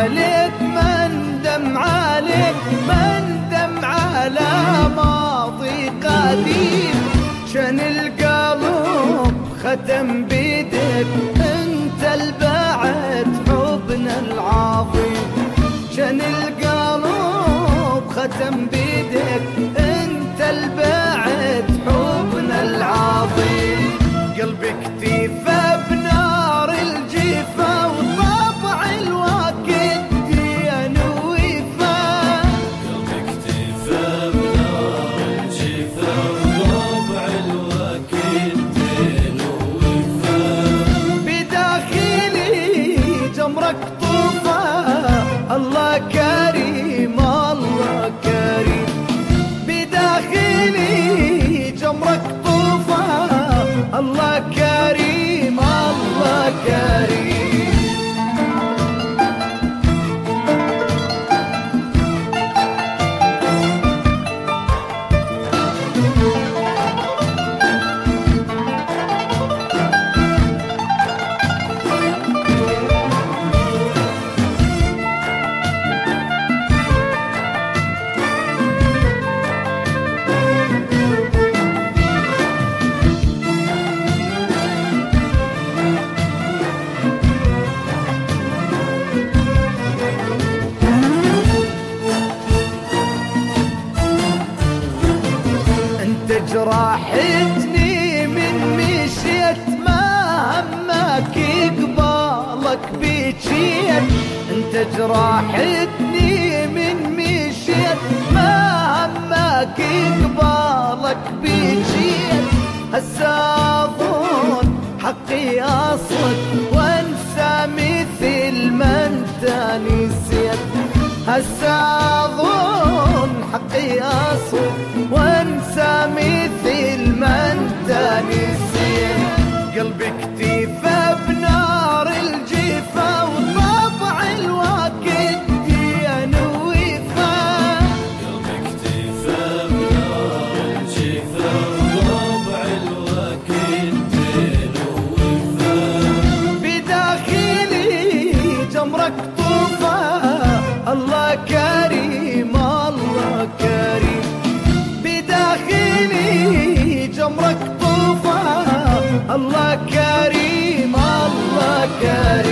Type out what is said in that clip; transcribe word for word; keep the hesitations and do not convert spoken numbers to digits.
عليك مندم عليك مندم على ماضي قديم. شن القلب ختم بيدك انت البعد حبنا العظيم. شن القلب ختم بيدك انت البعد حبنا العظيم. قلبك تيفى بنار الجيفة وطبع الوقت دين وفا. قلبك تيفى بنار الجيفة وطبع الوقت دين وفا. بداخلي جمرك طوفى الله كريم الله كريم. بداخلي جمرك طوفى الله كريم الله كريم. جراحتني من مشيت ما همك قبالك بجيت. انت جراحتني من مشيت ما همك قبالك بجيت. هسا اظن حقي اصلك وانسى مثل ما انت نسيت. هسا اظن حقي اصلك وانسى مثل ما انت نسيت. قلبك تيفى بنار الجيفة وطبع الوقت دين وفا. قلبك تيفى بنار الجيفة وطبع الوقت دين وفا. بداخلي جمرك طوفى الله كريم الله كريم. بداخلي جمرك طوفى الله كريم الله كريم.